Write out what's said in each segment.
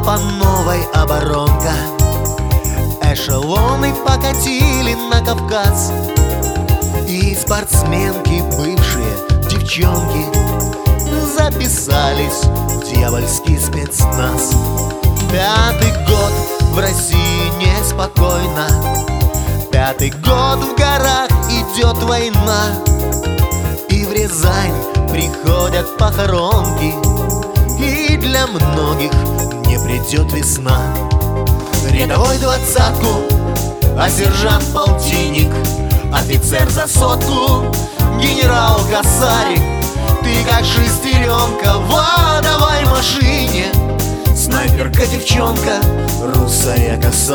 по новой оборонка. Эшелоны покатили на Кавказ, и спортсменки, бывшие девчонки, записались в дьявольский спецназ. 5-й год в России неспокойно, 5-й год в горах идет война, и в Рязань приходят похоронки, и для многих не придет весна. Рядовой 20-ку, а сержант полтинник, офицер за 100-ку, генерал Косарик. Ты как шестеренка в адовой машине, снайперка девчонка, русая коса.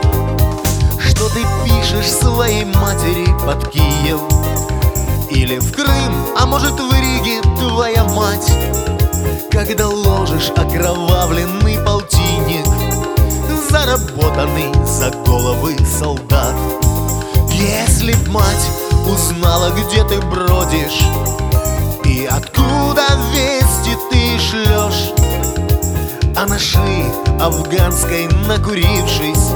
Что ты пишешь своей матери под Киев или в Крым, а может в Риге твоя мать, когда ложишь окровавленный полтинник, заработанный за головы солдат? Если б мать узнала, где ты бродишь и откуда вести ты шлешь, а на шее афганской накурившись,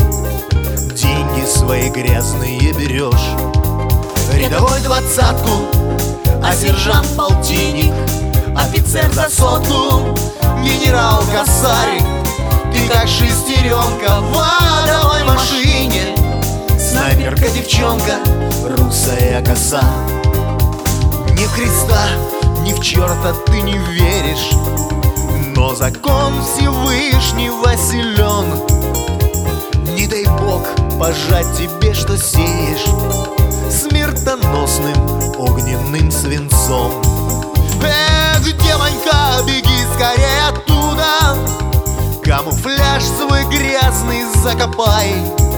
деньги свои грязные берешь. Рядовой 20-ку, а сержант полтинник, офицер за 100-ку, генерал Косарик. Ты как шестеренка в адовой машине, снайперка девчонка, русая коса. Ни в Христа, ни в черта ты не веришь, но закон Всевышнего силен. Не дай Бог пожать тебе, что сеешь, смертоносным огненным свинцом. Эх, девонька, беги скорее оттуда, камуфляж свой грязный закопай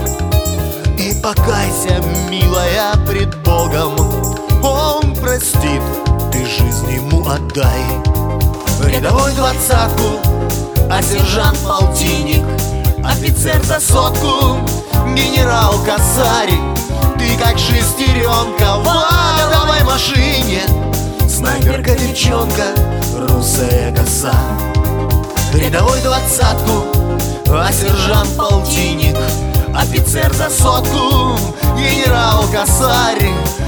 и покайся, милая, пред Богом. Он простит, ты жизнь ему отдай. Рядовой 20-ку, а сержант полтинник, офицер за 100-ку, генерал Косарик. Ты как шестеренка в адовой машине, снайперка девчонка, русая коса. Рядовой 20-ку, а сержант полтинник, офицер за 100-ку, генерал Косарик.